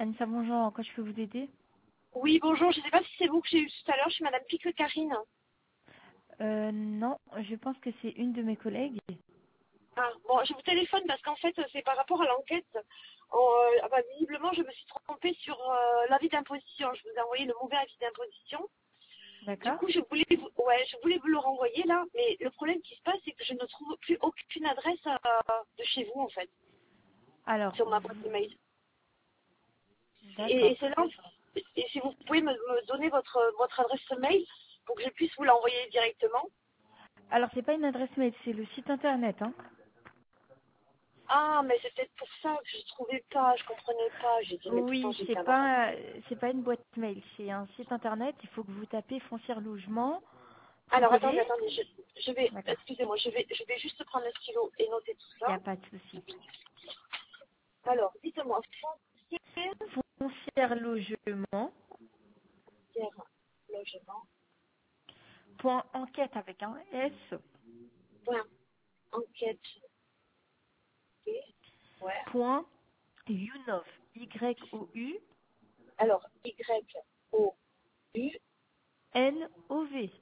Anissa, bonjour, en quoi je peux vous aider? Oui, bonjour, je ne sais pas si c'est vous que j'ai eu tout à l'heure, je suis Madame Pique-Karine. Non, je pense que c'est une de mes collègues. Ah, bon, je vous téléphone parce qu'en fait, c'est par rapport à l'enquête. Visiblement, je me suis trompée sur l'avis d'imposition. Je vous ai envoyé le mauvais avis d'imposition. Du D'accord? coup, je voulais vous le renvoyer là, mais le problème qui se passe, c'est que je ne trouve plus aucune adresse de chez vous, en fait, Alors, sur ma boîte email. d'accord. Et c'est là, et si vous pouvez me donner votre adresse mail pour que je puisse vous l'envoyer directement. Alors, c'est pas une adresse mail, c'est le site internet, hein. Ah, mais c'est peut-être pour ça que je trouvais pas, je comprenais pas. J'ai dit, mais pourtant Oui, j'ai qu'un adresse. c'est pas une boîte mail, c'est un site internet. Il faut que vous tapez foncière logement, tout Alors collé. attendez, je vais, D'accord. excusez-moi, je vais juste prendre le stylo et noter tout Il n'y ça. a pas de souci. Alors, dites-moi, foncière, Foncière logement, logement, point enquête avec un S, point, enquête, ok, ouais. point younov, Y-O-U, Alors, Y-O-U-N-O-V. N-O-V.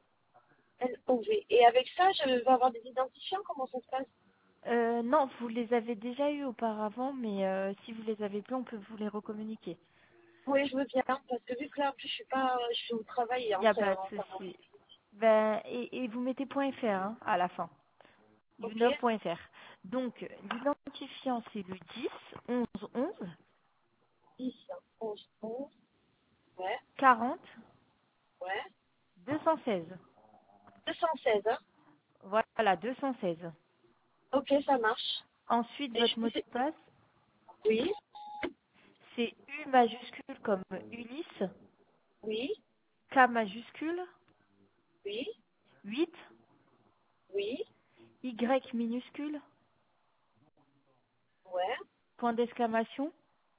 Et avec ça, je vais avoir des identifiants, comment ça se passe? Non, vous les avez déjà eus auparavant, mais si vous les avez plus, on peut vous les recommuniquer. Oui, je veux bien, parce que vu que là, en plus, je suis au travail et Il n'y a entre, pas de souci. Ben, et vous mettez .fr hein, à la fin. ok, Younov.fr. Donc, l'identifiant, c'est le 10 11 11 10, 11, 11, ouais, 40 ouais. 216. 216, hein? Voilà, 216. Ok, ça marche. Ensuite, Et votre mot de passe, oui, c'est U majuscule comme Ulysse, oui, K majuscule, oui, 8, oui, Y minuscule, ouais. point d'exclamation,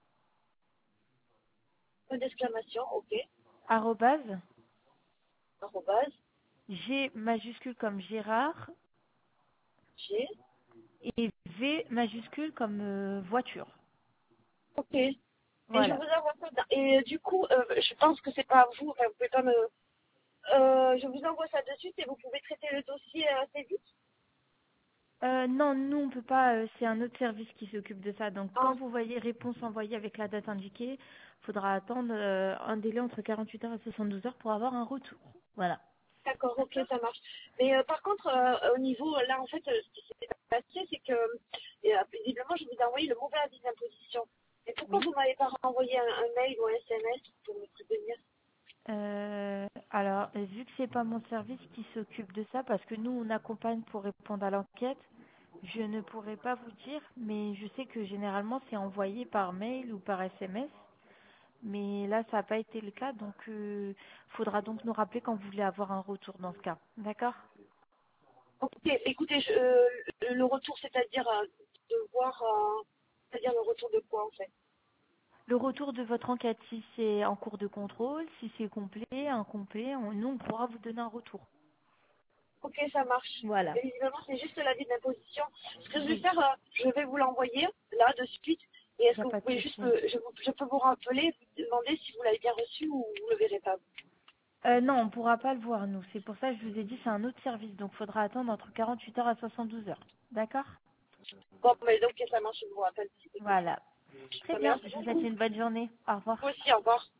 Point d'exclamation, ok. arrobase, Arrobase, G majuscule comme Gérard G, et V majuscule comme voiture. ok. Et je Voilà. vous envoie ça. Et du coup, je pense que c'est pas vous, enfin, vous pouvez pas me. Je vous envoie ça de suite et vous pouvez traiter le dossier assez vite. Non, nous on peut pas, c'est un autre service qui s'occupe de ça. Donc quand Ah, vous voyez réponse envoyée avec la date indiquée, il faudra attendre un délai entre 48 heures et 72 heures pour avoir un retour. Voilà. d'accord, ok, ça marche. Mais par contre, au niveau, là, en fait, ce qui s'est passé, c'est que, visiblement, je vous ai envoyé le mauvais avis d'imposition. Et pourquoi Oui. vous m'avez pas renvoyé un mail ou un SMS pour me prévenir? Alors, vu que c'est pas mon service qui s'occupe de ça, parce que nous on accompagne pour répondre à l'enquête, je ne pourrais pas vous dire, mais je sais que généralement c'est envoyé par mail ou par SMS. Mais là, ça n'a pas été le cas, donc faudra donc nous rappeler quand vous voulez avoir un retour dans ce cas. D'accord? Ok, écoutez, le retour, c'est-à-dire de voir, c'est-à-dire le retour de quoi en fait? Le retour de votre enquête, si c'est en cours de contrôle, si c'est complet, incomplet, nous, on pourra vous donner un retour. Ok, ça marche. Voilà. Mais évidemment, c'est juste l'avis d'imposition. Ce que je vais Oui, faire, je vais vous l'envoyer là de suite. Et il est-ce n'y a que vous pas de pouvez juste, souci. je peux vous rappeler, vous demander si vous l'avez bien reçu ou vous le verrez pas? Non, on ne pourra pas le voir, nous. C'est pour ça que je vous ai dit, c'est un autre service, donc il faudra attendre entre 48 heures et 72 heures. D'accord? Bon, mais donc ça marche, je vous rappelle si c'est possible. Voilà. Très bien, Merci je vous souhaite beaucoup. une bonne journée. Au revoir. Vous aussi, au revoir.